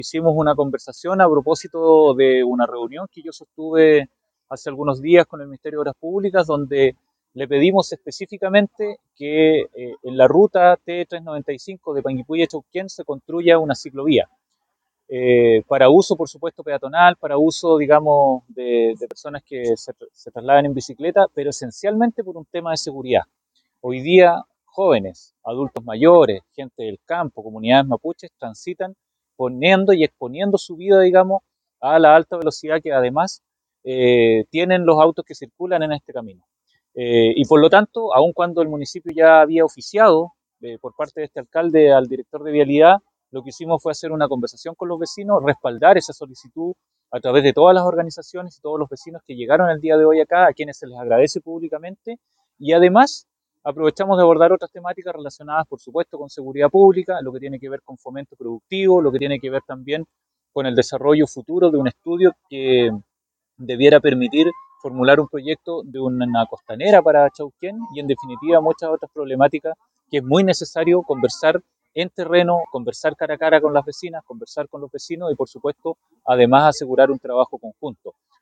Hicimos una conversación a propósito de una reunión que yo sostuve hace algunos días con el Ministerio de Obras Públicas, donde le pedimos específicamente que en la ruta T395 de Panguipulli a Chauquén se construya una ciclovía para uso, por supuesto, peatonal, para uso, digamos, de personas que se trasladan en bicicleta, pero esencialmente por un tema de seguridad. Hoy día, jóvenes, adultos mayores, gente del campo, comunidades mapuches, transitan poniendo y exponiendo su vida, digamos, a la alta velocidad que además tienen los autos que circulan en este camino. Y por lo tanto, aun cuando el municipio ya había oficiado por parte de este alcalde al director de vialidad, lo que hicimos fue hacer una conversación con los vecinos, respaldar esa solicitud a través de todas las organizaciones y todos los vecinos que llegaron el día de hoy acá, a quienes se les agradece públicamente, y además aprovechamos de abordar otras temáticas relacionadas, por supuesto, con seguridad pública, lo que tiene que ver con fomento productivo, lo que tiene que ver también con el desarrollo futuro de un estudio que debiera permitir formular un proyecto de una costanera para Chauquén y en definitiva muchas otras problemáticas que es muy necesario conversar en terreno, conversar cara a cara con las vecinas, conversar con los vecinos y por supuesto además asegurar un trabajo conjunto.